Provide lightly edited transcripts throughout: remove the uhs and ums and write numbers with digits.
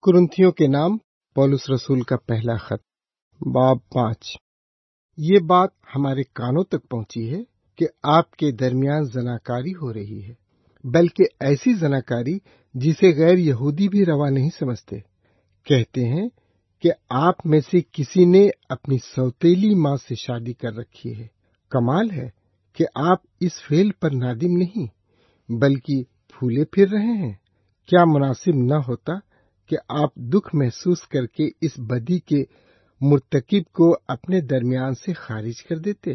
कुरिन्थियों के नाम पौलुस रसूल का पहला खत, बाब 5। ये बात हमारे कानों तक पहुंची है कि आपके दरमियान जनाकारी हो रही है, बल्कि ऐसी जनाकारी जिसे गैर यहूदी भी रवा नहीं समझते। कहते हैं कि आप में से किसी ने अपनी सौतेली माँ से शादी कर रखी है। कमाल है कि आप इस फेल पर नादिम नहीं बल्कि फूले फिर रहे हैं। क्या मुनासिब न होता कि आप दुख महसूस करके इस बदी के मुर्तकिब को अपने दरमियान से खारिज कर देते?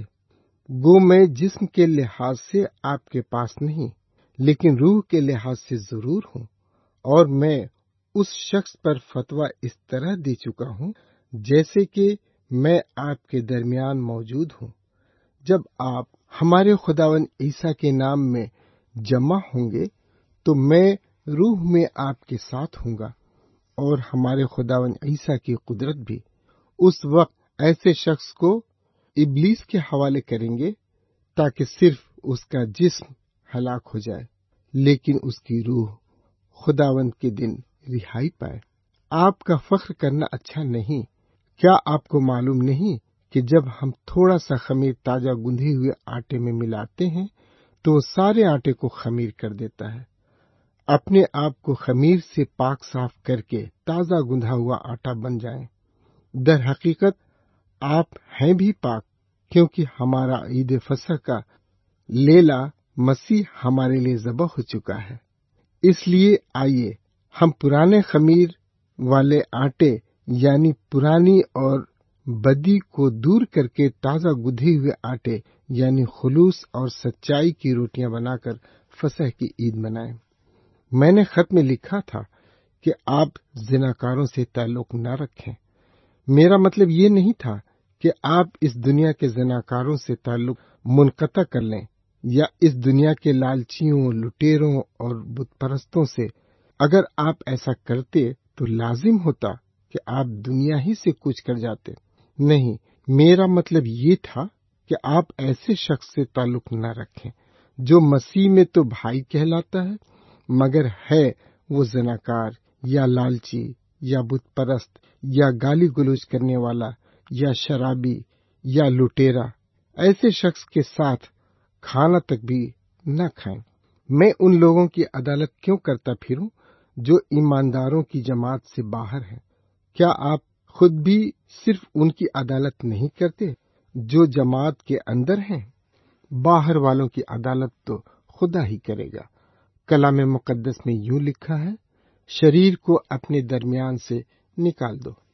गो मैं जिस्म के लिहाज से आपके पास नहीं, लेकिन रूह के लिहाज से जरूर हूँ, और मैं उस शख्स पर फतवा इस तरह दे चुका हूँ जैसे कि मैं आपके दरमियान मौजूद हूँ। जब आप हमारे खुदावन ईसा के नाम में जमा होंगे तो मैं रूह में आपके साथ हूँगा, और हमारे खुदावन ईसा की कुदरत भी। उस वक्त ऐसे शख्स को इब्लीस के हवाले करेंगे ताकि सिर्फ उसका जिस्म हलाक हो जाए, लेकिन उसकी रूह खुदावंद के दिन रिहाई पाए। आपका फख्र करना अच्छा नहीं। क्या आपको मालूम नहीं कि जब हम थोड़ा सा खमीर ताजा गुंधे हुए आटे में मिलाते हैं तो वो सारे आटे को खमीर कर देता है। अपने आप को खमीर से पाक साफ करके ताजा गुंधा हुआ आटा बन जाएं। दर हकीकत आप हैं भी पाक, क्योंकि हमारा ईद फसह का लेला मसीह हमारे लिए ज़बह हो चुका है। इसलिए आइए हम पुराने खमीर वाले आटे यानी पुरानी और बदी को दूर करके ताजा गुंधे हुए आटे यानी खुलूस और सच्चाई की रोटियां बनाकर फसह की ईद मनाएं। मैंने खत में लिखा था कि आप जिनाकारों से ताल्लुक न रखें। मेरा मतलब ये नहीं था कि आप इस दुनिया के जिनाकारों से ताल्लुक मुनक़ता कर लें या इस दुनिया के लालचियों, लुटेरों और बुतपरस्तों से। अगर आप ऐसा करते तो लाजिम होता कि आप दुनिया ही से कूच कर जाते। नहीं, मेरा मतलब ये था कि आप ऐसे शख्स से ताल्लुक न रखें जो मसीह में तो भाई कहलाता है, मगर है वो ज़नाकार या लालची या बुतपरस्त या गाली गलौज करने वाला या शराबी या लुटेरा। ऐसे शख्स के साथ खाना तक भी न खाएं। मैं उन लोगों की अदालत क्यों करता फिरूं जो ईमानदारों की जमात से बाहर हैं? क्या आप खुद भी सिर्फ उनकी अदालत नहीं करते जो जमात के अंदर हैं? बाहर वालों की अदालत तो खुदा ही करेगा। कलाम मुकद्दस में यूं लिखा है, शरीर को अपने दरमियान से निकाल दो।